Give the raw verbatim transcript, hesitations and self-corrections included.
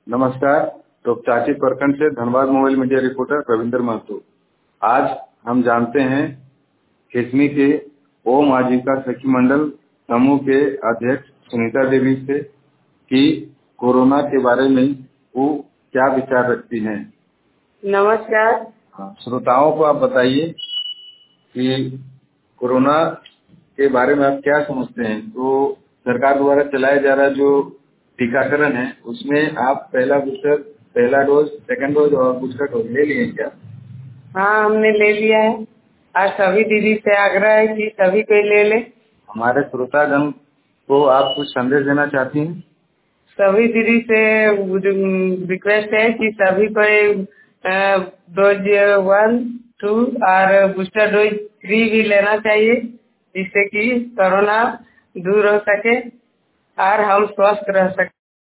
नमस्कार, टोकचाची प्रखंड से Dhanbad mobile media reporter Ravindra Mahato. आज हम जानते हैं खिसमी के ओम आजीविका सखी मंडल समूह के अध्यक्ष सुनीता देवी से कि कोरोना के बारे में वो क्या विचार रखती हैं। नमस्कार। श्रोताओं को आप बताइए कि कोरोना के बारे में आप क्या समझते हैं। तो सरकार द्वारा चलाया जा रहा जो टीकाकरण है उसमें आप पहला बूस्टर पहला डोज सेकंड डोज और बूस्टर डोज ले लिए क्या? हाँ, हमने ले लिया है। आज सभी दीदी से आग्रह है कि सभी कोई ले ले। हमारे श्रोतागण को आप कुछ संदेश देना चाहती हैं? सभी दीदी से रिक्वेस्ट है कि सभी कोई डोज वन टू और बूस्टर डोज थ्री भी लेना चाहिए, जिससे कि कोरोना दूर हो सके और हम स्वस्थ रह सके।